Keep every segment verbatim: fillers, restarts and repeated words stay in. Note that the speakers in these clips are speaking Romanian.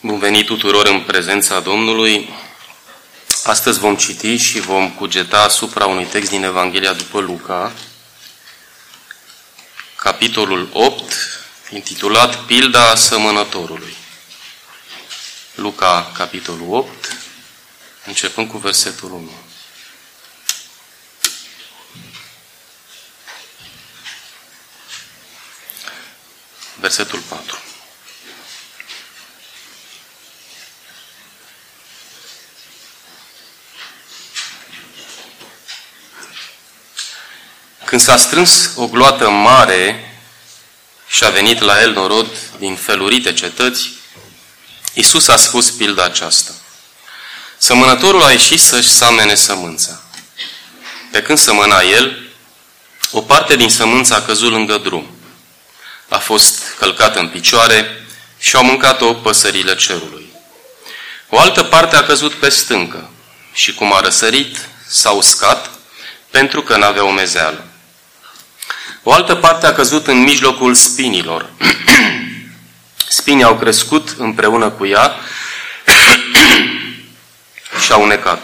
Bun venit tuturor în prezența Domnului. Astăzi vom citi și vom cugeta asupra unui text din Evanghelia după Luca, capitolul opt, intitulat Pilda Sămănătorului. Luca, capitolul opt, începând cu versetul unu. Versetul patru. Când s-a strâns o gloată mare și a venit la el norod din felurite cetăți, Iisus a spus pilda aceasta. Sămănătorul a ieșit să-și samene sămânța. Pe când sămâna el, o parte din sămânță a căzut lângă drum. A fost călcată în picioare și au mâncat-o păsările cerului. O altă parte a căzut pe stâncă și cum a răsărit, s-a uscat pentru că n-avea umezeală. O altă parte a căzut în mijlocul spinilor. Spinii au crescut împreună cu ea și au unecat-o.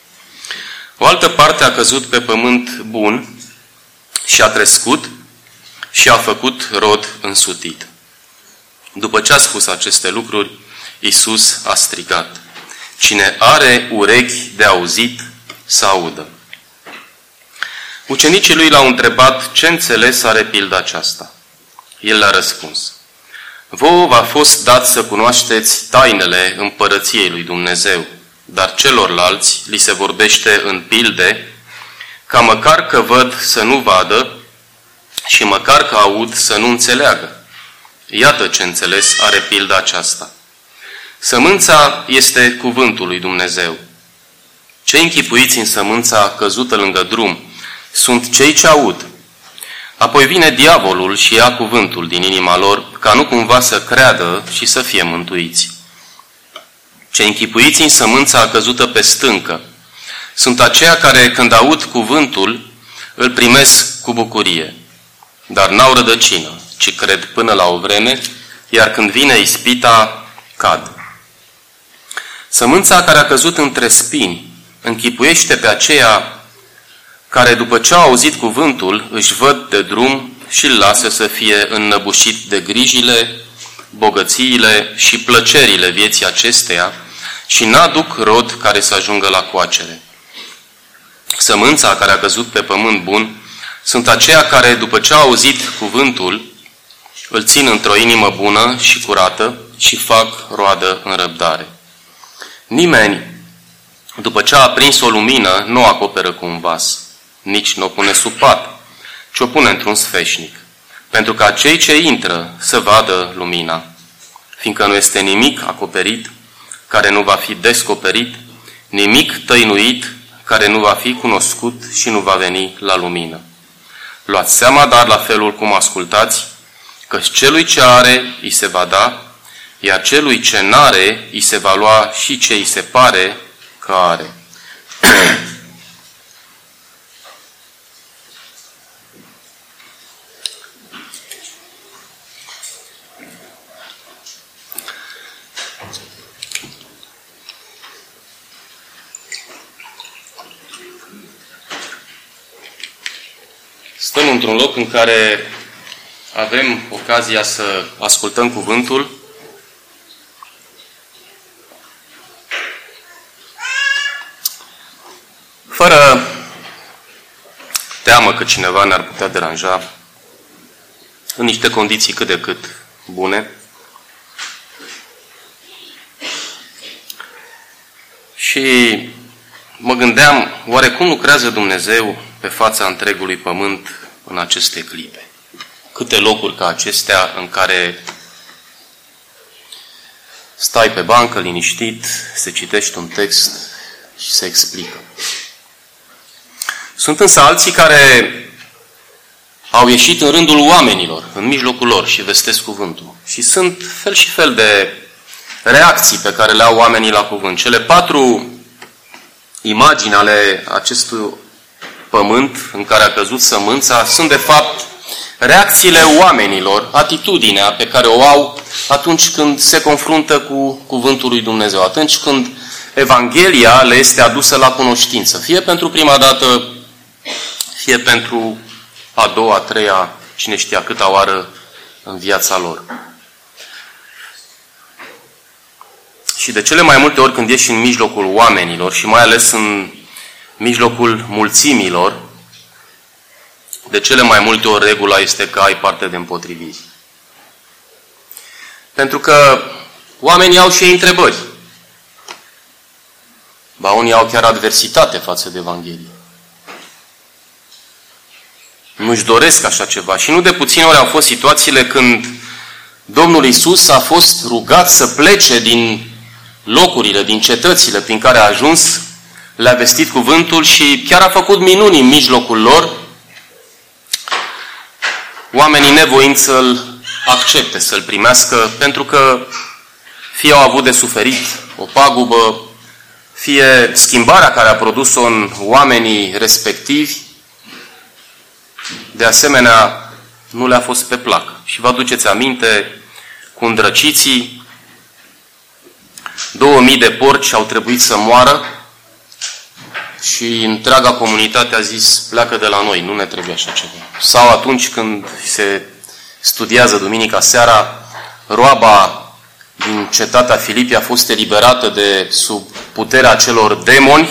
O altă parte a căzut pe pământ bun și a crescut și a făcut rod însutit. După ce a spus aceste lucruri, Iisus a strigat: Cine are urechi de auzit, să audă. Ucenicii lui l-au întrebat ce înțeles are pilda aceasta. El le-a răspuns: Vouă v-a fost dat să cunoașteți tainele împărăției lui Dumnezeu, dar celorlalți li se vorbește în pilde, ca măcar că văd să nu vadă și măcar că aud să nu înțeleagă. Iată ce înțeles are pilda aceasta. Sămânța este cuvântul lui Dumnezeu. Cei închipuiți în sămânța căzută lângă drum sunt cei ce aud. Apoi vine diavolul și ia cuvântul din inima lor, ca nu cumva să creadă și să fie mântuiți. Cei închipuiți în sămânța căzută pe stâncă sunt aceia care, când aud cuvântul, îl primesc cu bucurie, dar n-au rădăcină, ci cred până la o vreme, iar când vine ispita, cad. Sămânța care a căzut între spini închipuiește pe aceea care, după ce au auzit cuvântul, își văd de drum și îl lasă să fie înnăbușit de grijile, bogățiile și plăcerile vieții acesteia și n-aduc rod care să ajungă la coacere. Sămânța care a căzut pe pământ bun sunt aceia care, după ce au auzit cuvântul, îl țin într-o inimă bună și curată și fac roadă în răbdare. Nimeni, după ce a aprins o lumină, nu o acoperă cu un vas, nici nu o pune sub pat, ci o pune într-un sfeșnic, pentru ca cei ce intră să vadă lumina, fiindcă nu este nimic acoperit care nu va fi descoperit, nimic tăinuit care nu va fi cunoscut și nu va veni la lumină. Luați seama, dar, la felul cum ascultați, că celui ce are îi se va da, iar celui ce n-are îi se va lua și ce îi se pare că are. Stăm într-un loc în care avem ocazia să ascultăm cuvântul fără teamă că cineva ne-ar putea deranja, în niște condiții cât de cât bune. Și mă gândeam, oare cum lucrează Dumnezeu pe fața întregului pământ în aceste clipe? Câte locuri ca acestea în care stai pe bancă liniștit, se citește un text și se explică. Sunt însă alții care au ieșit în rândul oamenilor, în mijlocul lor, și vestesc cuvântul. Și sunt fel și fel de reacții pe care le au oamenii la cuvânt. Cele patru imagini ale acestui pământ în care a căzut sămânța sunt de fapt reacțiile oamenilor, atitudinea pe care o au atunci când se confruntă cu cuvântul lui Dumnezeu, atunci când Evanghelia le este adusă la cunoștință, fie pentru prima dată, fie pentru a doua, a treia, cine știa câta oară în viața lor. Și de cele mai multe ori când ești în mijlocul oamenilor și mai ales în mijlocul mulțimilor, de cele mai multe ori regula este că ai parte de împotriviri. Pentru că oamenii au și ei întrebări. Ba unii au chiar adversitate față de Evanghelie. Nu-și doresc așa ceva. Și nu de puține ori au fost situațiile când Domnul Iisus a fost rugat să plece din locurile, din cetățile prin care a ajuns, le-a vestit cuvântul și chiar a făcut minuni în mijlocul lor, oamenii nevoind să-L accepte, să-L primească, pentru că fie au avut de suferit o pagubă, fie schimbarea care a produs-o în oamenii respectivi, de asemenea, nu le-a fost pe plac. Și vă aduceți aminte, cu îndrăciții, două mii de porci au trebuit să moară și întreaga comunitate a zis, pleacă de la noi, nu ne trebuie așa ceva. Sau atunci când se studiază duminica seara, roaba din cetatea Filipii a fost eliberată de sub puterea celor demoni,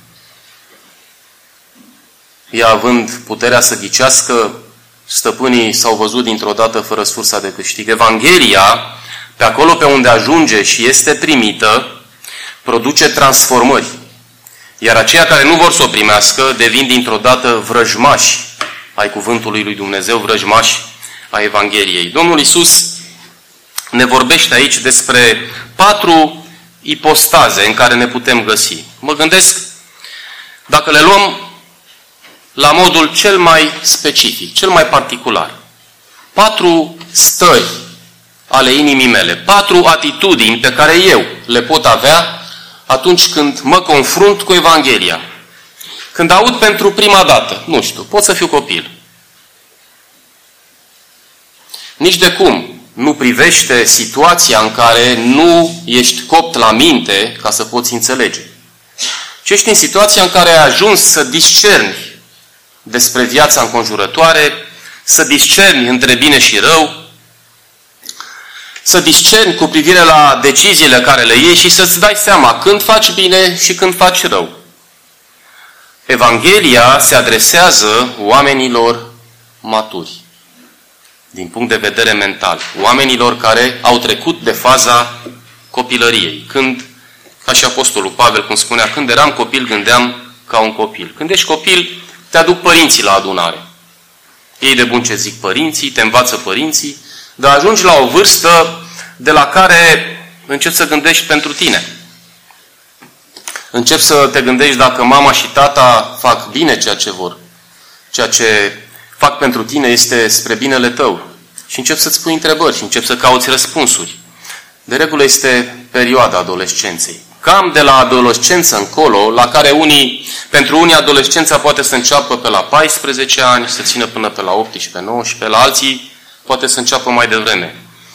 ea având puterea să ghicească, stăpânii s-au văzut dintr-o dată fără sursa de câștig. Evanghelia, pe acolo pe unde ajunge și este primită, produce transformări. Iar aceia care nu vor să o primească devin dintr-o dată vrăjmași ai cuvântului lui Dumnezeu, vrăjmași a Evangheliei. Domnul Iisus ne vorbește aici despre patru ipostaze în care ne putem găsi. Mă gândesc, dacă le luăm la modul cel mai specific, cel mai particular, patru stări ale inimii mele, patru atitudini pe care eu le pot avea atunci când mă confrunt cu Evanghelia. Când aud pentru prima dată, nu știu, pot să fiu copil. Nici de cum nu privește situația în care nu ești copt la minte ca să poți înțelege. Ci ești în situația în care ai ajuns să discerni despre viața înconjurătoare, să discerni între bine și rău, să discerni cu privire la deciziile care le iei și să-ți dai seama când faci bine și când faci rău. Evanghelia se adresează oamenilor maturi, din punct de vedere mental, oamenilor care au trecut de faza copilăriei. Când, ca și Apostolul Pavel, cum spunea, când eram copil, gândeam ca un copil. Când ești copil, te aduc părinții la adunare. Ei de bun ce zic părinții, te învață părinții, dar ajungi la o vârstă de la care începi să gândești pentru tine. Începi să te gândești dacă mama și tata fac bine ceea ce vor. Ceea ce fac pentru tine este spre binele tău. Și începi să-ți pui întrebări și începi să cauți răspunsuri. De regulă este perioada adolescenței. Cam de la adolescență încolo, la care unii, pentru unii adolescența poate să înceapă pe la paisprezece ani, să țină până pe la optsprezece nouăsprezece, la alții poate să înceapă mai devreme.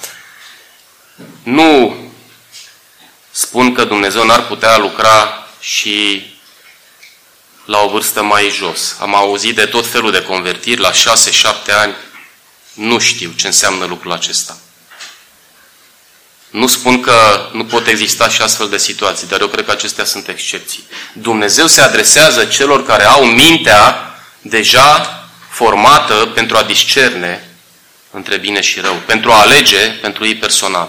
Nu spun că Dumnezeu n-ar putea lucra și la o vârstă mai jos. Am auzit de tot felul de convertiri la șase șapte ani. Nu știu ce înseamnă lucrul acesta. Nu spun că nu pot exista și astfel de situații, dar eu cred că acestea sunt excepții. Dumnezeu se adresează celor care au mintea deja formată pentru a discerne între bine și rău, pentru a alege pentru ei personal.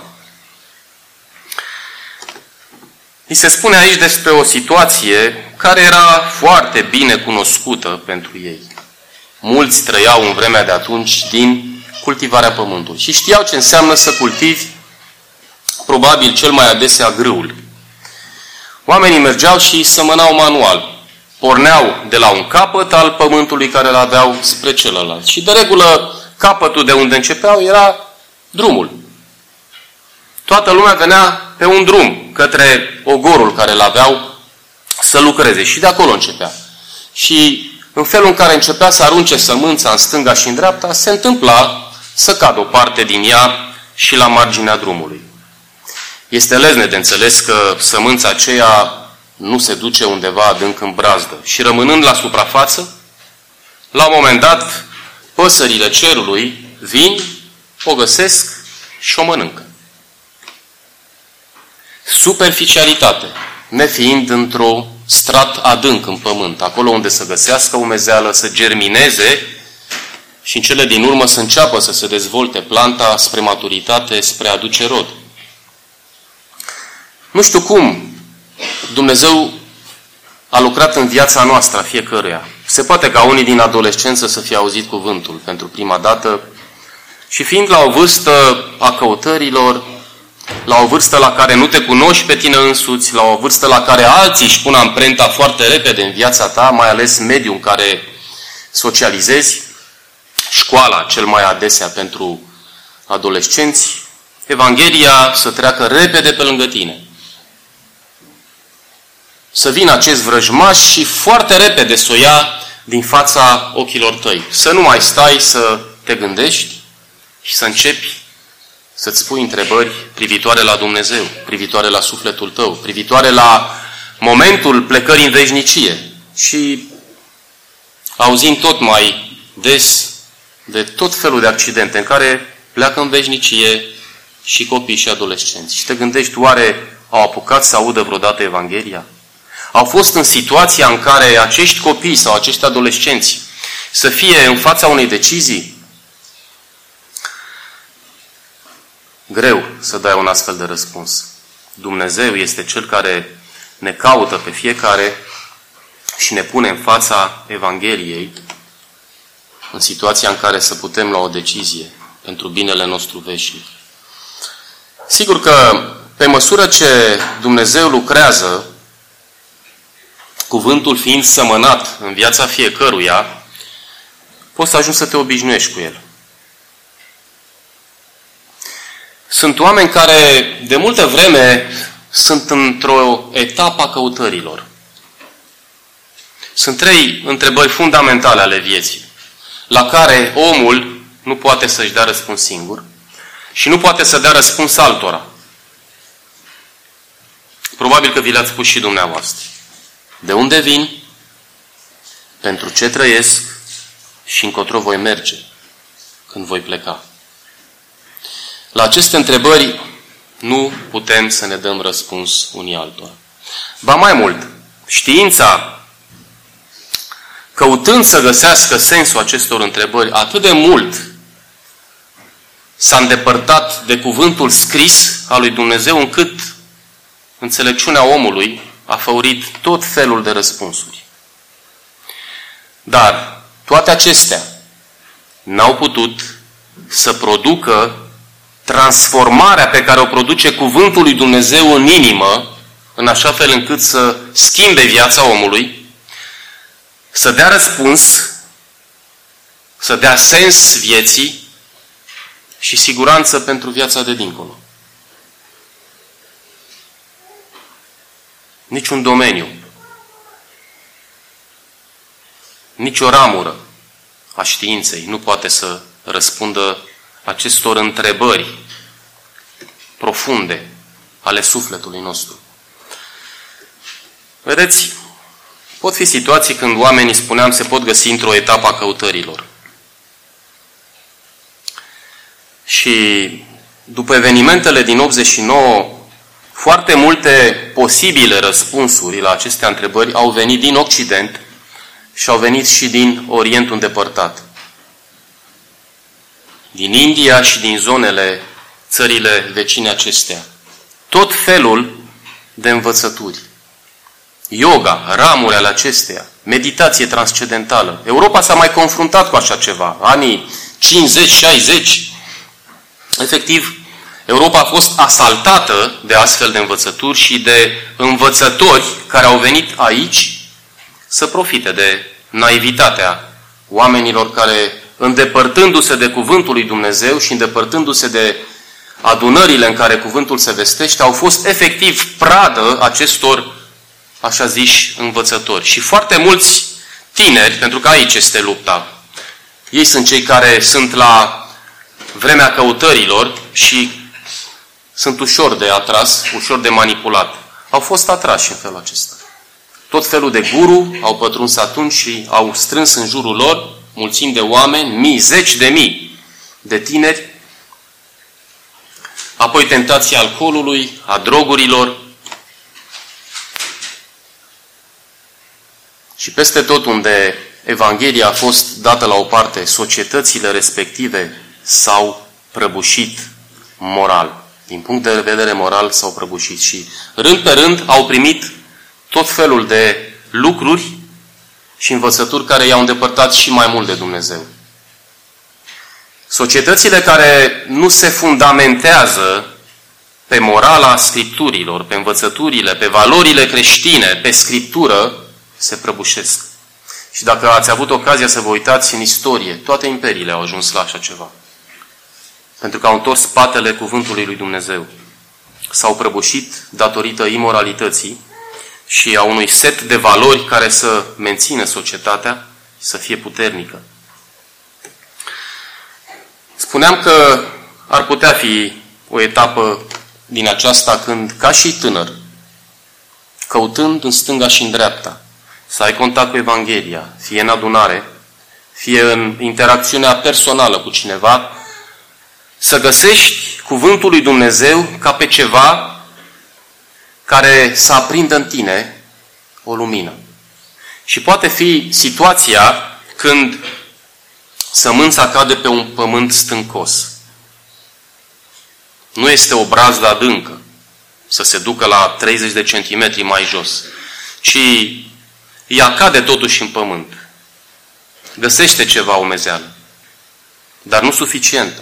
Îi se spune aici despre o situație care era foarte bine cunoscută pentru ei. Mulți trăiau în vremea de atunci din cultivarea pământului și știau ce înseamnă să cultivi probabil cel mai adesea grâul. Oamenii mergeau și sămănau manual. Porneau de la un capăt al pământului care îl aveau spre celălalt. Și de regulă capătul de unde începeau era drumul. Toată lumea venea pe un drum către ogorul care îl aveau să lucreze. Și de acolo începea. Și în felul în care începea să arunce sămânța în stânga și în dreapta, se întâmpla să cadă o parte din ea și la marginea drumului. Este lezne de înțeles că sămânța aceea nu se duce undeva adânc în brazdă și rămânând la suprafață, la un moment dat, păsările cerului vin, o găsesc și o mănâncă. Superficialitate, nefiind într-o strat adânc în pământ, acolo unde să găsească umezeală, să germineze și în cele din urmă să înceapă să se dezvolte planta spre maturitate, spre a aduce rod. Nu știu cum Dumnezeu a lucrat în viața noastră a fiecăruia. Se poate ca unii din adolescență să fie auzit cuvântul pentru prima dată și fiind la o vârstă a căutărilor, la o vârstă la care nu te cunoști pe tine însuți, la o vârstă la care alții își pun amprenta foarte repede în viața ta, mai ales mediul în care socializezi, școala cel mai adesea pentru adolescenți, Evanghelia să treacă repede pe lângă tine. Să vină acest vrăjmaș și foarte repede să o ia din fața ochilor tăi. Să nu mai stai să te gândești și să începi să-ți pui întrebări privitoare la Dumnezeu, privitoare la sufletul tău, privitoare la momentul plecării în veșnicie. Și auzind tot mai des de tot felul de accidente în care pleacă în veșnicie și copii și adolescenți. Și te gândești, oare au apucat să audă vreodată Evanghelia? Au fost în situația în care acești copii sau acești adolescenți să fie în fața unei decizii? Greu să dai un astfel de răspuns. Dumnezeu este Cel care ne caută pe fiecare și ne pune în fața Evangheliei în situația în care să putem lua o decizie pentru binele nostru veșnic. Sigur că pe măsură ce Dumnezeu lucrează, cuvântul fiind sămănat în viața fiecăruia, poți să ajungi să te obișnuiești cu el. Sunt oameni care de multă vreme sunt într-o etapă a căutărilor. Sunt trei întrebări fundamentale ale vieții, la care omul nu poate să-și dea răspuns singur și nu poate să dea răspuns altora. Probabil că vi le-ați spus și dumneavoastră. De unde vin? Pentru ce trăiesc? Și încotro voi merge când voi pleca? La aceste întrebări nu putem să ne dăm răspuns unii altora. Ba mai mult, știința, căutând să găsească sensul acestor întrebări, atât de mult s-a îndepărtat de cuvântul scris al lui Dumnezeu, încât înțelepciunea omului a făurit tot felul de răspunsuri. Dar toate acestea n-au putut să producă transformarea pe care o produce cuvântul lui Dumnezeu în inimă, în așa fel încât să schimbe viața omului, să dea răspuns, să dea sens vieții și siguranță pentru viața de dincolo. Niciun domeniu, nicio ramură a științei nu poate să răspundă acestor întrebări profunde ale sufletului nostru. Vedeți, pot fi situații când oamenii, spuneam, se pot găsi într-o etapă a căutărilor. Și după evenimentele din optzeci și nouă, foarte multe posibile răspunsuri la aceste întrebări au venit din Occident și au venit și din Orientul îndepărtat. Din India și din zonele, țările vecine acestea. Tot felul de învățături. Yoga, ramuri ale acesteia, meditație transcendentală. Europa s-a mai confruntat cu așa ceva. Anii cincizeci șaizeci. Efectiv, Europa a fost asaltată de astfel de învățături și de învățători care au venit aici să profite de naivitatea oamenilor care, îndepărtându-se de cuvântul lui Dumnezeu și îndepărtându-se de adunările în care cuvântul se vestește, au fost efectiv pradă acestor așa ziși învățători. Și foarte mulți tineri, pentru că aici este lupta. Ei sunt cei care sunt la vremea căutărilor și sunt ușor de atras, ușor de manipulat. Au fost atrași în felul acesta. Tot felul de guru au pătruns atunci și au strâns în jurul lor mulțimi de oameni, mii, zeci de mii de tineri. Apoi tentația alcoolului, a drogurilor. Și peste tot unde Evanghelia a fost dată la o parte, societățile respective s-au prăbușit moral. Din punct de vedere moral s-au prăbușit și rând pe rând au primit tot felul de lucruri și învățături care i-au îndepărtat și mai mult de Dumnezeu. Societățile care nu se fundamentează pe morala Scripturilor, pe învățăturile, pe valorile creștine, pe Scriptură, se prăbușesc. Și dacă ați avut ocazia să vă uitați în istorie, toate imperiile au ajuns la așa ceva. Pentru că au întors spatele cuvântului lui Dumnezeu. S-au prăbușit datorită imoralității și a unui set de valori care să mențină societatea și să fie puternică. Spuneam că ar putea fi o etapă din aceasta când, ca și tânăr, căutând în stânga și în dreapta, să ai contact cu Evanghelia, fie în adunare, fie în interacțiunea personală cu cineva, să găsești cuvântul lui Dumnezeu ca pe ceva care să aprindă în tine o lumină. Și poate fi situația când sămânța cade pe un pământ stâncos. Nu este o brazdă adâncă să se ducă la treizeci de centimetri mai jos, ci ea cade totuși în pământ. Găsește ceva umezeală, dar nu suficientă,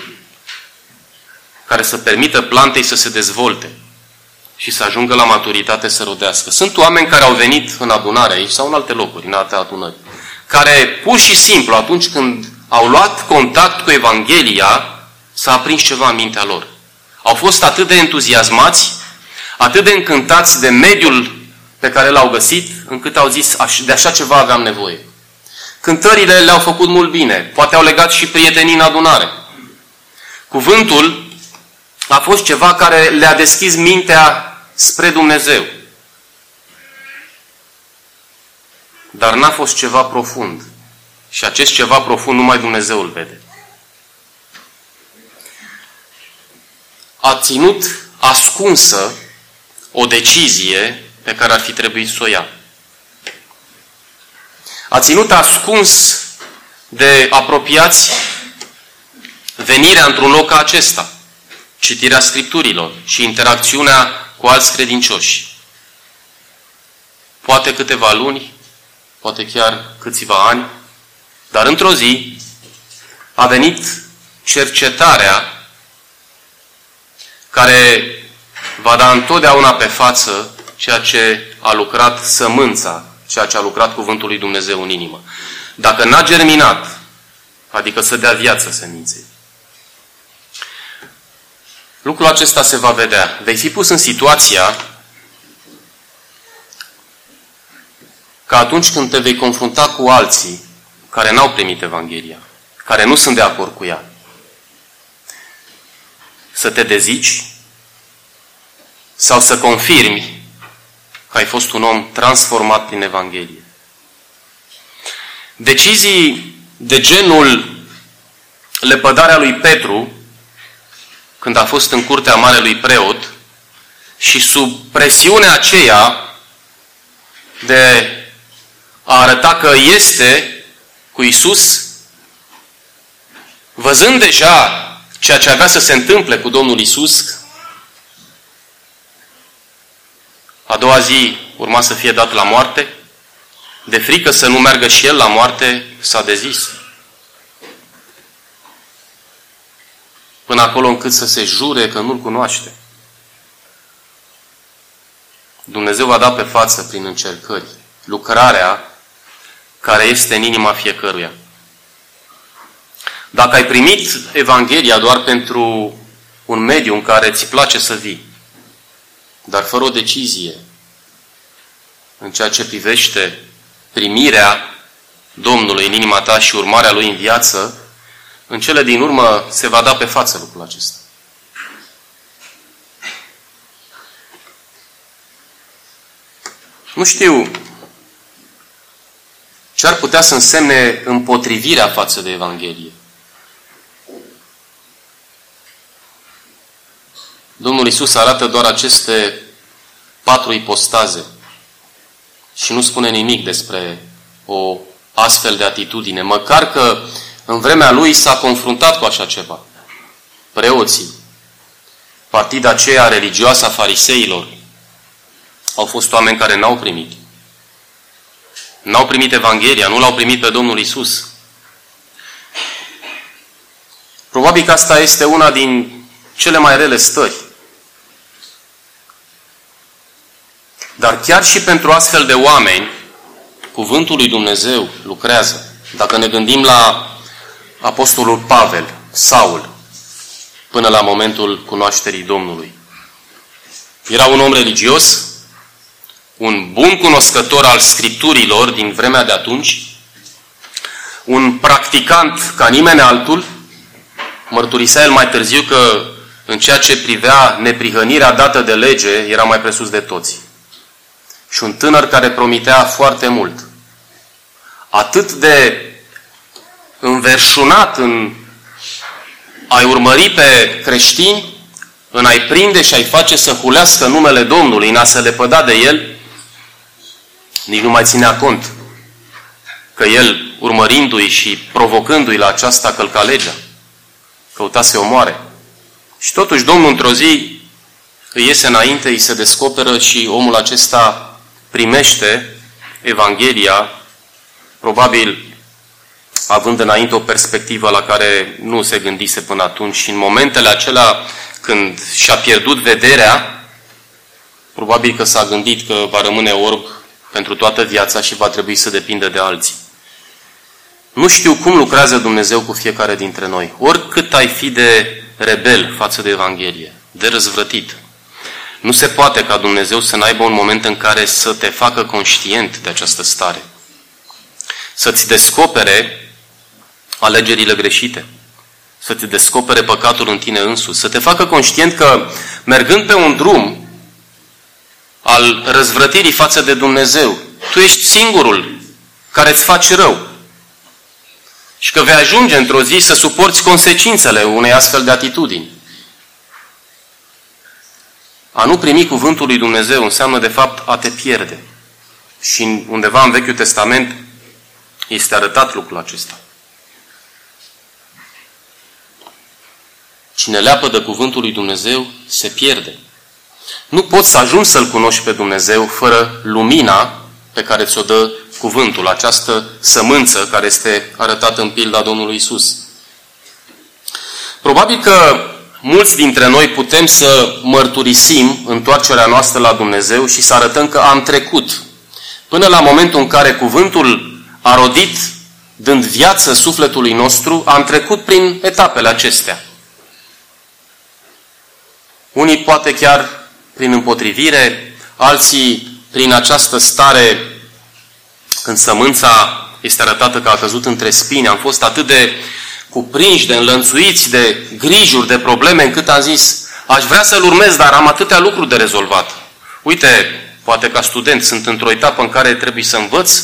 care să permită plantei să se dezvolte și să ajungă la maturitate să rodească. Sunt oameni care au venit în adunare aici sau în alte locuri, în alte adunări, care pur și simplu, atunci când au luat contact cu Evanghelia, s-a aprins ceva în mintea lor. Au fost atât de entuziasmați, atât de încântați de mediul pe care l-au găsit, încât au zis, de așa ceva aveam nevoie. Cântările le-au făcut mult bine, poate au legat și prietenii în adunare. Cuvântul a fost ceva care le-a deschis mintea spre Dumnezeu. Dar n-a fost ceva profund. Și acest ceva profund numai Dumnezeu îl vede. A ținut ascunsă o decizie pe care ar fi trebuit să o ia. A ținut ascuns de apropiați venirea într-un loc ca acesta, citirea Scripturilor și interacțiunea cu alți credincioși. Poate câteva luni, poate chiar câțiva ani, dar într-o zi a venit cercetarea care va da întotdeauna pe față ceea ce a lucrat sămânța, ceea ce a lucrat cuvântul lui Dumnezeu în inimă. Dacă n-a germinat, adică să dea viață seminței, lucrul acesta se va vedea. Vei fi pus în situația că atunci când te vei confrunta cu alții care n-au primit Evanghelia, care nu sunt de acord cu ea, să te dezici sau să confirmi că ai fost un om transformat prin Evanghelie. Decizii de genul lepădarea lui Petru, când a fost în curtea marelui preot, și sub presiunea aceea de a arăta că este cu Iisus, văzând deja ceea ce avea să se întâmple cu Domnul Iisus, a doua zi urma să fie dat la moarte, de frică să nu meargă și el la moarte, s-a dezis. Până acolo încât să se jure că nu-L cunoaște. Dumnezeu va da pe față prin încercări lucrarea care este în inima fiecăruia. Dacă ai primit Evanghelia doar pentru un mediu în care îți place să vii, dar fără o decizie în ceea ce privește primirea Domnului în inima ta și urmarea Lui în viață, în cele din urmă se va da pe față lucrul acesta. Nu știu ce ar putea să însemne împotrivirea față de Evanghelie. Domnul Iisus arată doar aceste patru ipostaze și nu spune nimic despre o astfel de atitudine, măcar că în vremea lui s-a confruntat cu așa ceva. Preoții, partida aceea religioasă a fariseilor, au fost oameni care n-au primit. N-au primit Evanghelia, nu l-au primit pe Domnul Iisus. Probabil că asta este una din cele mai rele stări. Dar chiar și pentru astfel de oameni, cuvântul lui Dumnezeu lucrează. Dacă ne gândim la apostolul Pavel, Saul, până la momentul cunoașterii Domnului. Era un om religios, un bun cunoscător al Scripturilor din vremea de atunci, un practicant ca nimeni altul, mărturisea el mai târziu că în ceea ce privea neprihănirea dată de lege era mai presus de toți. Și un tânăr care promitea foarte mult. Atât de înverșunat în a-i urmări pe creștini, în a-i prinde și a-i face să hulească numele Domnului, în a se lepăda de el, nici nu mai ținea cont că el, urmărindu-i și provocându-i la aceasta, călca legea. Căuta să omoare. Și totuși Domnul într-o zi îi iese înainte, îi se descoperă și omul acesta primește Evanghelia, probabil având înainte o perspectivă la care nu se gândise până atunci, și în momentele acelea când și-a pierdut vederea, probabil că s-a gândit că va rămâne orb pentru toată viața și va trebui să depindă de alții. Nu știu cum lucrează Dumnezeu cu fiecare dintre noi. Oricât ai fi de rebel față de Evanghelie, de răzvrătit, nu se poate ca Dumnezeu să n-aibă un moment în care să te facă conștient de această stare. Să-ți descopere alegerile greșite. Să-ți descopere păcatul în tine însuți. Să te facă conștient că, mergând pe un drum al răzvrătirii față de Dumnezeu, tu ești singurul care îți face rău. Și că vei ajunge într-o zi să suporți consecințele unei astfel de atitudini. A nu primi cuvântul lui Dumnezeu înseamnă, de fapt, a te pierde. Și undeva în Vechiul Testament este arătat lucrul acesta. Cine leapă de cuvântul lui Dumnezeu se pierde. Nu poți să ajungi să-L cunoști pe Dumnezeu fără lumina pe care ți-o dă cuvântul, această sămânță care este arătată în pilda Domnului Iisus. Probabil că mulți dintre noi putem să mărturisim întoarcerea noastră la Dumnezeu și să arătăm că am trecut până la momentul în care cuvântul a rodit, dând viață sufletului nostru, am trecut prin etapele acestea. Unii poate chiar prin împotrivire, alții prin această stare când sămânța este arătată că a căzut între spini. Am fost atât de cuprinși, de înlănțuiți, de grijuri, de probleme, încât am zis, aș vrea să-L urmez, dar am atâtea lucruri de rezolvat. Uite, poate ca student sunt într-o etapă în care trebuie să învăț,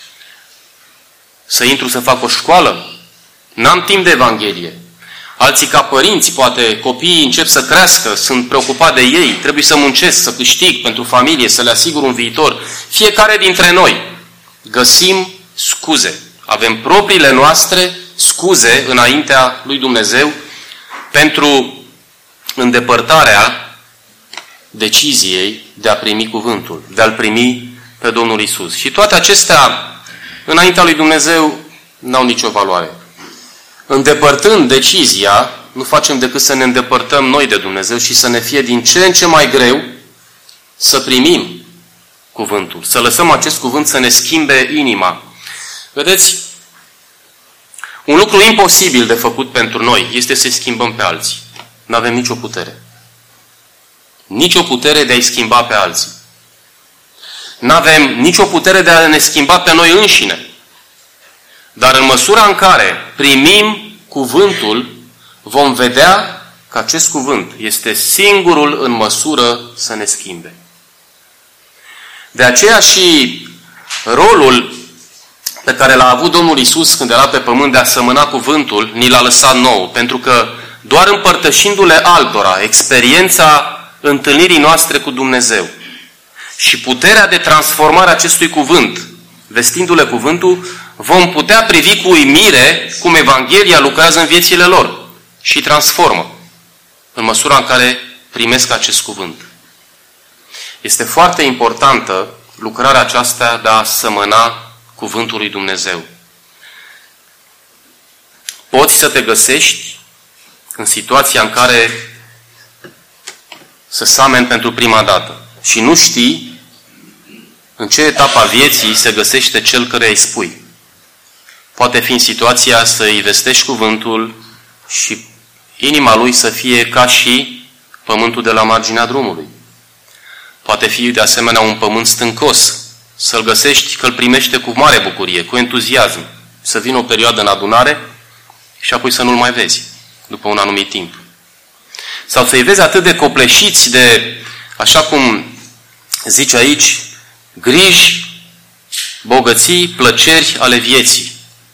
să intru să fac o școală, n-am timp de Evanghelie. Alții ca părinți, poate copiii încep să crească, sunt preocupat de ei, trebuie să muncesc, să câștig pentru familie, să le asigur un viitor. Fiecare dintre noi găsim scuze. Avem propriile noastre scuze înaintea lui Dumnezeu pentru îndepărtarea deciziei de a primi cuvântul, de a-L primi pe Domnul Iisus. Și toate acestea, înaintea lui Dumnezeu, n-au nicio valoare. Îndepărtând decizia, nu facem decât să ne îndepărtăm noi de Dumnezeu și să ne fie din ce în ce mai greu să primim cuvântul, să lăsăm acest cuvânt să ne schimbe inima. Vedeți, un lucru imposibil de făcut pentru noi este să schimbăm pe alții. Nu avem nicio putere. Nicio putere de a-i schimba pe alții. Nu avem nicio putere de a ne schimba pe noi înșine. Dar în măsura în care primim cuvântul, vom vedea că acest cuvânt este singurul în măsură să ne schimbe. De aceea și rolul pe care l-a avut Domnul Iisus când era pe pământ de a sămâna cuvântul, ni l-a lăsat nouă. Pentru că doar împărtășindu-le altora experiența întâlnirii noastre cu Dumnezeu și puterea de transformare a acestui cuvânt, vestindu-le cuvântul, vom putea privi cu uimire cum Evanghelia lucrează în viețile lor și transformă în măsura în care primesc acest cuvânt. Este foarte importantă lucrarea aceasta de a sămăna cuvântul lui Dumnezeu. Poți să te găsești în situația în care să sameni pentru prima dată și nu știi în ce etapă a vieții se găsește cel care îi spui. Poate fi în situația să îi vestești cuvântul și inima lui să fie ca și pământul de la marginea drumului. Poate fi de asemenea un pământ stâncos, să-l găsești că îl primește cu mare bucurie, cu entuziasm, să vină o perioadă în adunare și apoi să nu-l mai vezi după un anumit timp. Sau să-i vezi atât de copleșiți de, așa cum zice aici, griji, bogății, plăceri ale vieții.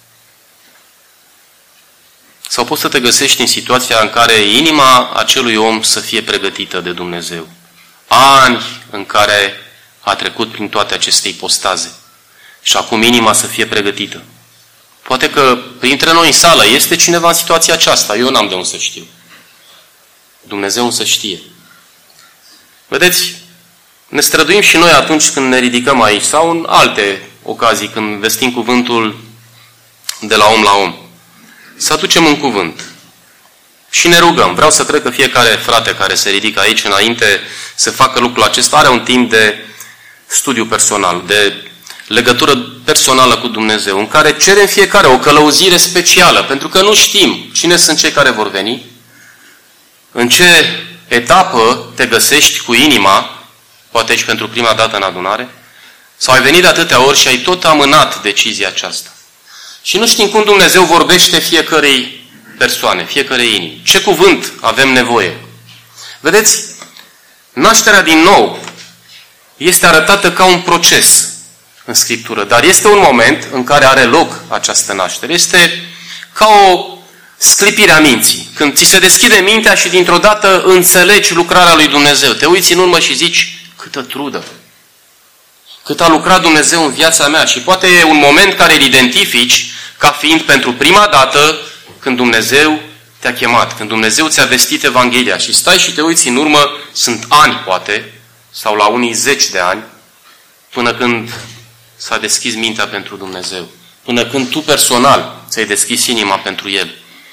Sau poți să te găsești în situația în care inima acelui om să fie pregătită de Dumnezeu. Ani în care a trecut prin toate aceste ipostaze. Și acum inima să fie pregătită. Poate că printre noi în sală este cineva în situația aceasta. Eu n-am de unde să știu. Dumnezeu însă știe. Vedeți, ne străduim și noi atunci când ne ridicăm aici sau în alte ocazii când vestim cuvântul de la om la om. Să aducem un cuvânt. Și ne rugăm. Vreau să cred că fiecare frate care se ridică aici înainte să facă lucrul acesta are un timp de studiu personal, de legătură personală cu Dumnezeu, în care cerem fiecare o călăuzire specială, pentru că nu știm cine sunt cei care vor veni, în ce etapă te găsești cu inima, poate aici pentru prima dată în adunare, sau ai venit de atâtea ori și ai tot amânat decizia aceasta. Și nu știm cum Dumnezeu vorbește fiecărei persoane, fiecărei inimi. Ce cuvânt avem nevoie? Vedeți, nașterea din nou este arătată ca un proces în Scriptură, dar este un moment în care are loc această naștere. Este ca o sclipire a minții. Când ți se deschide mintea și dintr-o dată înțelegi lucrarea lui Dumnezeu. Te uiți în urmă și zici, câtă trudă! Cât a lucrat Dumnezeu în viața mea. Și poate e un moment care îl identifici ca fiind pentru prima dată când Dumnezeu te-a chemat, când Dumnezeu ți-a vestit Evanghelia și stai și te uiți în urmă, sunt ani poate, sau la unii zeci de ani, până când s-a deschis mintea pentru Dumnezeu, până când tu personal ți-ai deschis inima pentru El.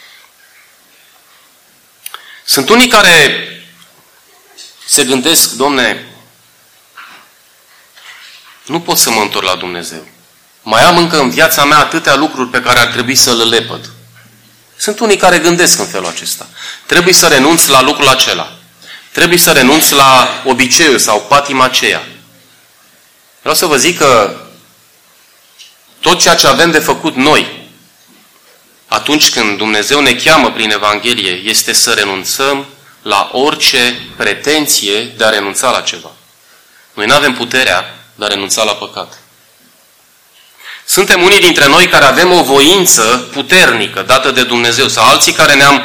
Sunt unii care se gândesc, Domne, nu pot să mă întorc la Dumnezeu. Mai am încă în viața mea atâtea lucruri pe care ar trebui să le lepăd. Sunt unii care gândesc în felul acesta. Trebuie să renunț la lucrul acela. Trebuie să renunț la obiceiul sau patima aceea. Vreau să vă zic că tot ceea ce avem de făcut noi, atunci când Dumnezeu ne cheamă prin Evanghelie, este să renunțăm la orice pretenție de a renunța la ceva. Noi nu avem puterea de a renunța la păcat. Suntem unii dintre noi care avem o voință puternică dată de Dumnezeu sau alții care ne-am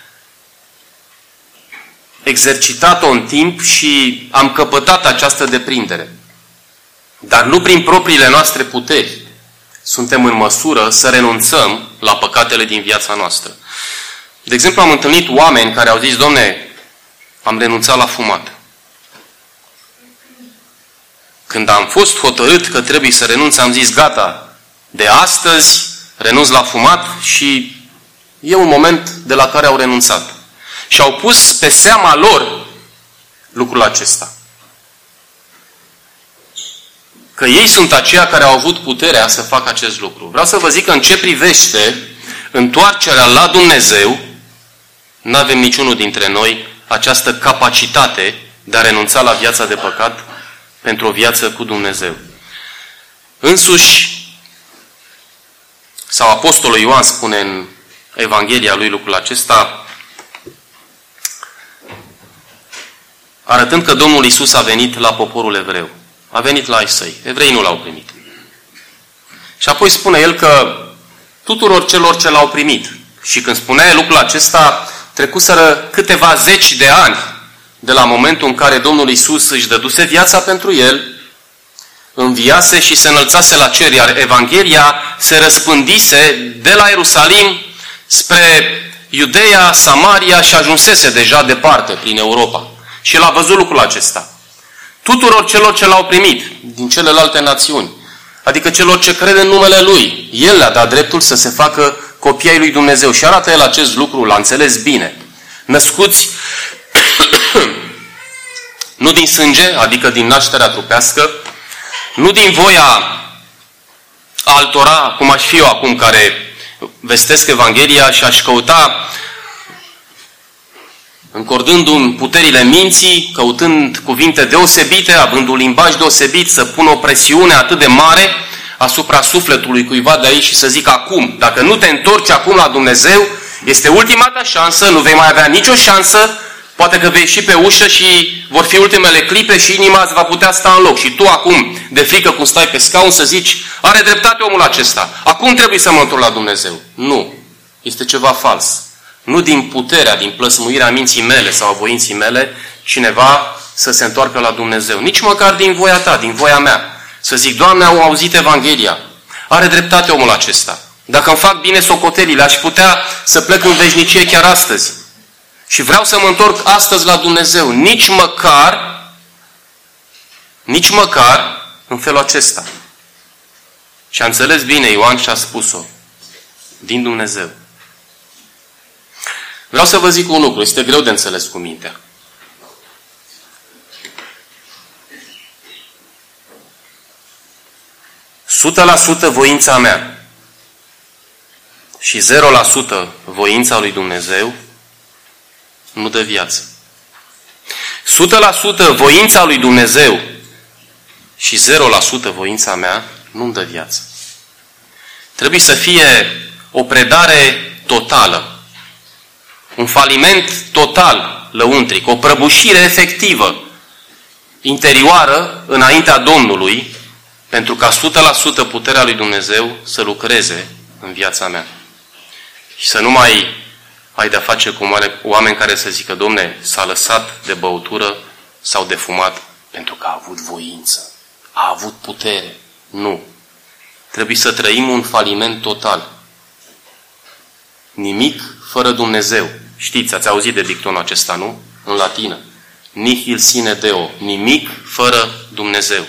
exercitat-o în timp și am căpătat această deprindere. Dar nu prin propriile noastre puteri suntem în măsură să renunțăm la păcatele din viața noastră. De exemplu, am întâlnit oameni care au zis, Domne, am renunțat la fumat. Când am fost hotărât că trebuie să renunț, am zis, gata, de astăzi renunț la fumat și e un moment de la care au renunțat. Și au pus pe seama lor lucrul acesta. Că ei sunt aceia care au avut puterea să facă acest lucru. Vreau să vă zic că în ce privește întoarcerea la Dumnezeu, nu avem niciunul dintre noi această capacitate de a renunța la viața de păcat pentru o viață cu Dumnezeu. Însuși, sau Apostolul Ioan spune în Evanghelia lui lucrul acesta, arătând că Domnul Iisus a venit la poporul evreu. A venit la ai săi. Evreii nu l-au primit. Și apoi spune el că tuturor celor ce l-au primit, și când spunea lucrul acesta, trecuseră câteva zeci de ani de la momentul în care Domnul Iisus își dăduse viața pentru el, înviase și se înălțase la cer, iar Evanghelia se răspândise de la Ierusalim spre Iudeea, Samaria și ajunsese deja departe prin Europa. Și el a văzut lucrul acesta. Tuturor celor ce l-au primit din celelalte națiuni, adică celor ce cred în numele Lui, El le-a dat dreptul să se facă copii ai lui Dumnezeu. Și arată El acest lucru, l-a înțeles bine. Născuți nu din sânge, adică din nașterea trupească, nu din voia altora, cum aș fi eu acum, care vestesc Evanghelia și aș căuta, încordându-mi puterile minții, căutând cuvinte deosebite, având un limbaj deosebit, să pun o presiune atât de mare asupra sufletului cuiva de aici și să zic acum, dacă nu te întorci acum la Dumnezeu, este ultima ta șansă, nu vei mai avea nicio șansă, poate că vei ieși pe ușă și vor fi ultimele clipe și inima îți va putea sta în loc. Și tu acum, de frică cum stai pe scaun, să zici, are dreptate omul acesta, acum trebuie să mă întorc la Dumnezeu. Nu, este ceva fals. Nu din puterea, din plăsmuirea minții mele sau a voinții mele, cineva să se întoarcă la Dumnezeu. Nici măcar din voia ta, din voia mea. Să zic, Doamne, au auzit Evanghelia. Are dreptate omul acesta. Dacă îmi fac bine socotelile, aș putea să plec în veșnicie chiar astăzi. Și vreau să mă întorc astăzi la Dumnezeu. Nici măcar, nici măcar în felul acesta. Și a înțeles bine Ioan și a spus-o. Din Dumnezeu. Vreau să vă zic un lucru, este greu de înțeles cu mintea. o sută la sută voința mea și zero la sută voința lui Dumnezeu nu dă viață. o sută la sută voința lui Dumnezeu și zero la sută voința mea nu-mi dă viață. Trebuie să fie o predare totală. Un faliment total lăuntric, o prăbușire efectivă, interioară, înaintea Domnului, pentru ca o sută la sută puterea lui Dumnezeu să lucreze în viața mea. Și să nu mai ai de-a face cu oameni care să zică, Domne, s-a lăsat de băutură sau de fumat pentru că a avut voință, a avut putere. Nu. Trebuie să trăim un faliment total. Nimic fără Dumnezeu. Știți, ați auzit de dictonul acesta, nu? În latină. Nihil sine Deo. Nimic fără Dumnezeu.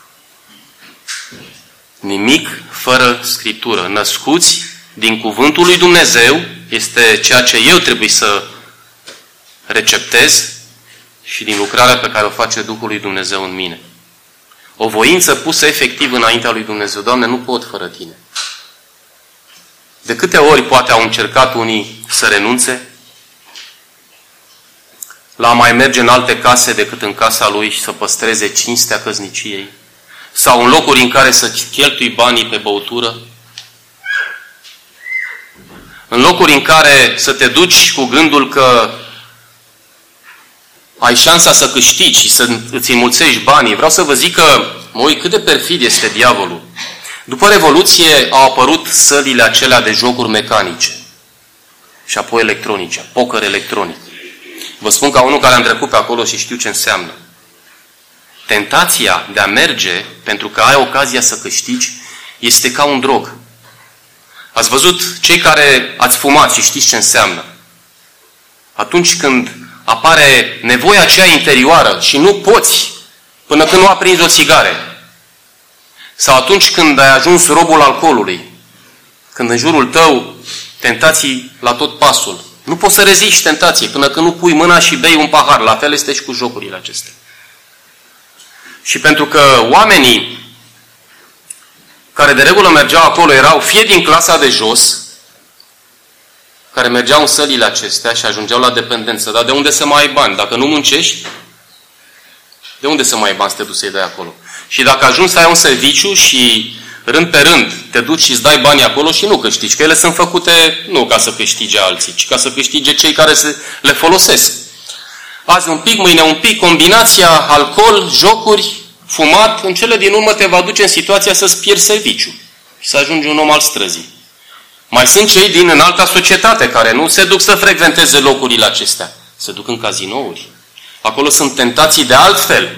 Nimic fără Scriptură. Născuți din cuvântul lui Dumnezeu este ceea ce eu trebuie să receptez și din lucrarea pe care o face Duhul lui Dumnezeu în mine. O voință pusă efectiv înaintea lui Dumnezeu. Doamne, nu pot fără Tine. De câte ori poate au încercat unii să renunțe la a mai merge în alte case decât în casa lui și să păstreze cinstea căsniciei? Sau în locuri în care să cheltui banii pe băutură? În locuri în care să te duci cu gândul că ai șansa să câștigi și să îți înmulțești banii. Vreau să vă zic că, mă uit, cât de perfid este diavolul. După Revoluție au apărut sălile acelea de jocuri mecanice și apoi electronice, poker electronic. Vă spun ca unul care am trecut pe acolo și știu ce înseamnă. Tentația de a merge pentru că ai ocazia să câștigi este ca un drog. Ați văzut cei care ați fumat și știți ce înseamnă. Atunci când apare nevoia aceea interioară și nu poți până când nu aprinzi o țigare. Sau atunci când ai ajuns robul alcoolului, când în jurul tău tentații la tot pasul. Nu poți să reziști tentației până când nu pui mâna și bei un pahar. La fel este și cu jocurile acestea. Și pentru că oamenii care de regulă mergeau acolo erau fie din clasa de jos, care mergeau în sălile acestea și ajungeau la dependență. Dar de unde să mai ai bani? Dacă nu muncești, de unde să mai ai bani să te duci să-i dai acolo? Și dacă ajungi să ai un serviciu și rând pe rând, te duci și îți dai banii acolo și nu câștigi. Că ele sunt făcute nu ca să câștige alții, ci ca să câștige cei care se le folosesc. Azi un pic, mâine un pic, combinația alcool, jocuri, fumat, în cele din urmă te va duce în situația să-ți pierzi serviciu și să ajungi un om al străzii. Mai sunt cei din înalta societate care nu se duc să frecventeze locurile acestea. Se duc în cazinouri. Acolo sunt tentații de altfel.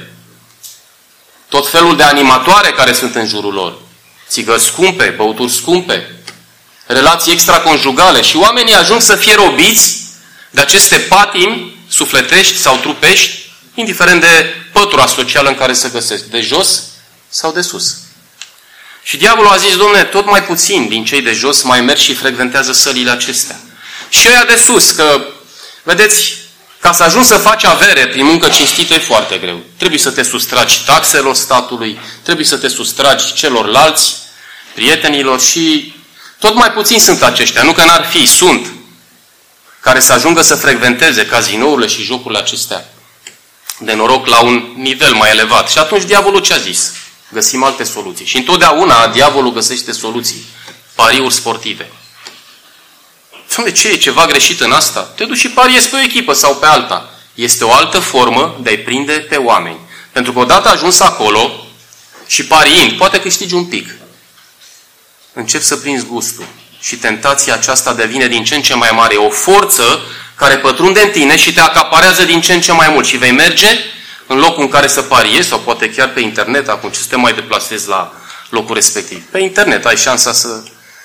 Tot felul de animatoare care sunt în jurul lor. Țigări scumpe, băuturi scumpe, relații extraconjugale și oamenii ajung să fie robiți de aceste patimi sufletești sau trupești, indiferent de pătura socială în care se găsesc, de jos sau de sus. Și diavolul a zis, Dom'le, tot mai puțin din cei de jos mai merg și frecventează sălile acestea. Și ăia de sus, că, vedeți, ca să ajungi să faci avere prin muncă cinstită e foarte greu. Trebuie să te sustragi taxelor statului, trebuie să te sustragi celorlalți, prietenilor și tot mai puțin sunt aceștia. Nu că n-ar fi, sunt, care să ajungă să frecventeze cazinourile și jocurile acestea de noroc la un nivel mai elevat. Și atunci diavolul ce a zis? Găsim alte soluții. Și întotdeauna diavolul găsește soluții. Pariuri sportive. De ce e ceva greșit în asta? Te duci și pariezi pe o echipă sau pe alta. Este o altă formă de a-i prinde pe oameni. Pentru că odată ajuns acolo și pariind, poate câștigi un pic. Începi să prinzi gustul. Și tentația aceasta devine din ce în ce mai mare. E o forță care pătrunde în tine și te acaparează din ce în ce mai mult. Și vei merge în locul în care să pariezi, sau poate chiar pe internet, acum ce să te mai deplasezi la locul respectiv. Pe internet ai șansa să...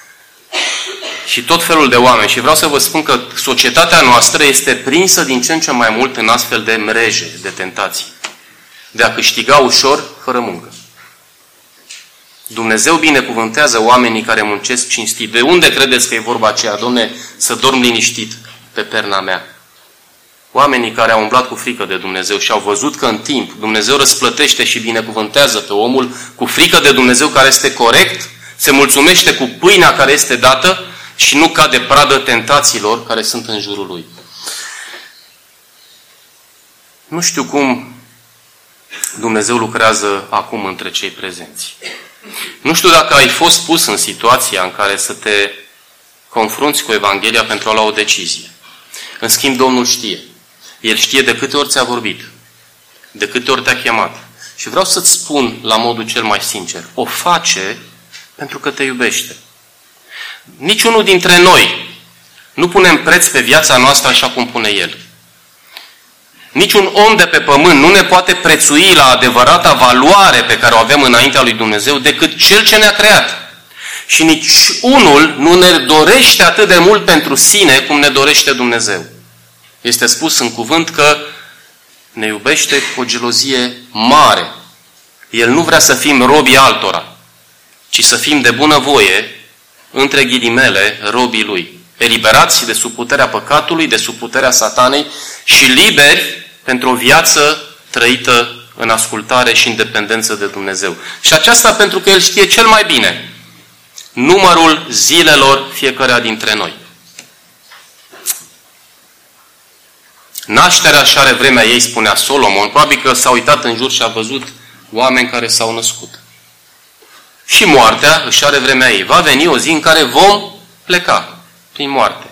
Și tot felul de oameni. Și vreau să vă spun că societatea noastră este prinsă din ce în ce mai mult în astfel de mreje, de tentații. De a câștiga ușor, fără muncă. Dumnezeu binecuvântează oamenii care muncesc cinstit. De unde credeți că e vorba aceea? Dom'le, să dorm liniștit pe perna mea. Oamenii care au umblat cu frică de Dumnezeu și au văzut că în timp Dumnezeu răsplătește și binecuvântează pe omul cu frică de Dumnezeu care este corect, se mulțumește cu pâinea care este dată și nu cade pradă tentațiilor care sunt în jurul lui. Nu știu cum Dumnezeu lucrează acum între cei prezenți. Nu știu dacă ai fost pus în situația în care să te confrunți cu Evanghelia pentru a lua o decizie. În schimb, Domnul știe. El știe de câte ori ți-a vorbit, de câte ori te-a chemat. Și vreau să-ți spun la modul cel mai sincer, o face pentru că te iubește. Niciunul dintre noi nu punem preț pe viața noastră așa cum pune El. Niciun om de pe pământ nu ne poate prețui la adevărata valoare pe care o avem înaintea lui Dumnezeu decât Cel ce ne-a creat. Și nici unul nu ne dorește atât de mult pentru sine cum ne dorește Dumnezeu. Este spus în cuvânt că ne iubește cu o gelozie mare. El nu vrea să fim robii altora, ci să fim de bunăvoie, între ghilimele, robii Lui. Eliberați de sub puterea păcatului, de sub puterea satanei și liberi pentru o viață trăită în ascultare și în dependență de Dumnezeu. Și aceasta pentru că El știe cel mai bine numărul zilelor fiecăruia dintre noi. Nașterea și are vremea ei, spunea Solomon, probabil că s-a uitat în jur și a văzut oameni care s-au născut. Și moartea își are vremea ei. Va veni o zi în care vom pleca prin moarte.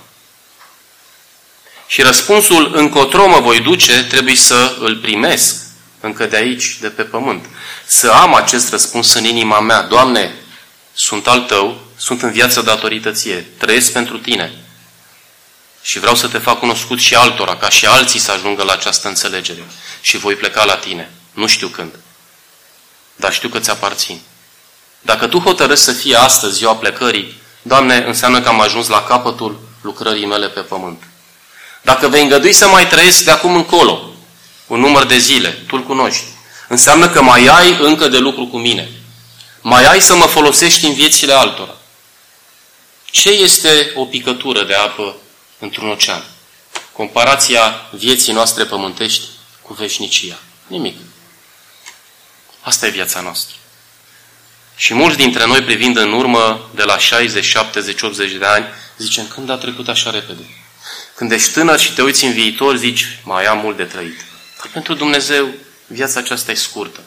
Și răspunsul încotro mă voi duce trebuie să îl primesc încă de aici, de pe pământ. Să am acest răspuns în inima mea. Doamne, sunt al Tău, sunt în viață datorită Ție, trăiesc pentru Tine. Și vreau să te fac cunoscut și altora, ca și alții să ajungă la această înțelegere. Și voi pleca la Tine. Nu știu când. Dar știu că ți aparțin. Dacă Tu hotărăști să fie astăzi ziua plecării, Doamne, înseamnă că am ajuns la capătul lucrării mele pe pământ. Dacă vei îngădui să mai trăiesc de acum încolo un număr de zile, Tu-l cunoști, înseamnă că mai ai încă de lucru cu mine. Mai ai să mă folosești în viețile altora. Ce este o picătură de apă într-un ocean? Comparația vieții noastre pământești cu veșnicia. Nimic. Asta e viața noastră. Și mulți dintre noi, privind în urmă, de la șaizeci, șaptezeci, optzeci de ani, zicem, când a trecut așa repede? Când ești tânăr și te uiți în viitor, zici, mai am mult de trăit. Dar pentru Dumnezeu, viața aceasta e scurtă.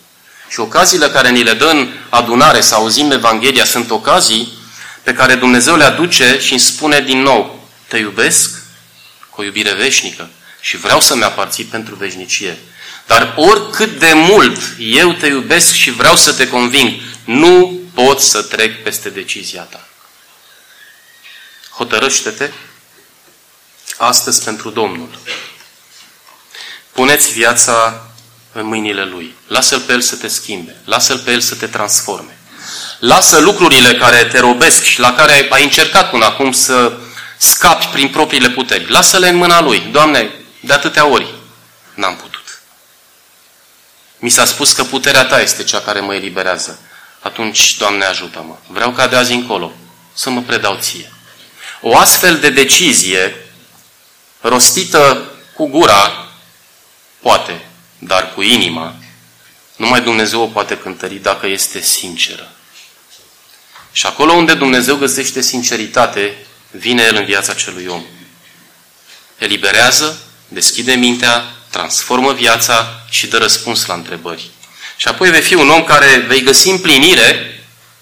Și ocaziile care ni le dă în adunare să auzim Evanghelia sunt ocazii pe care Dumnezeu le aduce și îmi spune din nou: te iubesc cu o iubire veșnică și vreau să-mi aparții pentru veșnicie. Dar oricât de mult eu te iubesc și vreau să te conving, nu pot să trec peste decizia ta. Hotărăște-te astăzi pentru Domnul. Puneți viața în mâinile Lui. Lasă-L pe El să te schimbe. Lasă-L pe El să te transforme. Lasă lucrurile care te robesc și la care ai încercat până acum să scapi prin propriile puteri. Lasă-le în mâna Lui. Doamne, de atâtea ori n-am putut. Mi s-a spus că puterea Ta este cea care mă eliberează. Atunci, Doamne, ajută-mă. Vreau ca de azi încolo să mă predau Ție. O astfel de decizie rostită cu gura, poate, dar cu inima, numai Dumnezeu o poate cântări dacă este sinceră. Și acolo unde Dumnezeu găsește sinceritate, vine El în viața acelui om. Eliberează, deschide mintea, transformă viața și dă răspuns la întrebări. Și apoi vei fi un om care vei găsi împlinire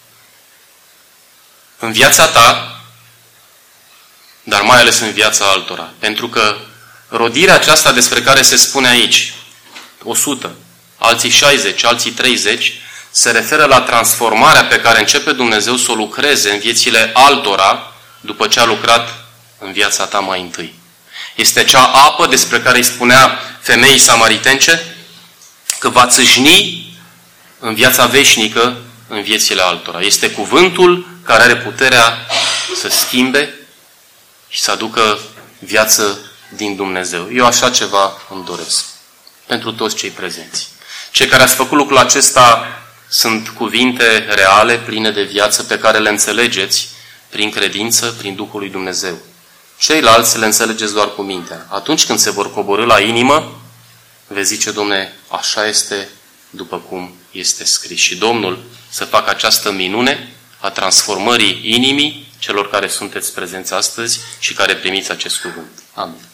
în viața ta, dar mai ales în viața altora. Pentru că rodirea aceasta despre care se spune aici, o sută, alții șaizeci, alții treizeci, se referă la transformarea pe care începe Dumnezeu să o lucreze în viețile altora după ce a lucrat în viața ta mai întâi. Este acea apă despre care îi spunea femeii samaritence că va țâșni în viața veșnică în viețile altora. Este cuvântul care are puterea să schimbe și să aducă viață din Dumnezeu. Eu așa ceva îmi doresc pentru toți cei prezenți. Cei care ați făcut lucrul acesta sunt cuvinte reale, pline de viață, pe care le înțelegeți prin credință, prin Duhul lui Dumnezeu. Ceilalți le înțelegeți doar cu mintea. Atunci când se vor coborî la inimă, veți zice: Dom'le, așa este după cum este scris. Și Domnul să facă această minune a transformării inimii celor care sunteți prezenți astăzi și care primiți acest cuvânt. Amin.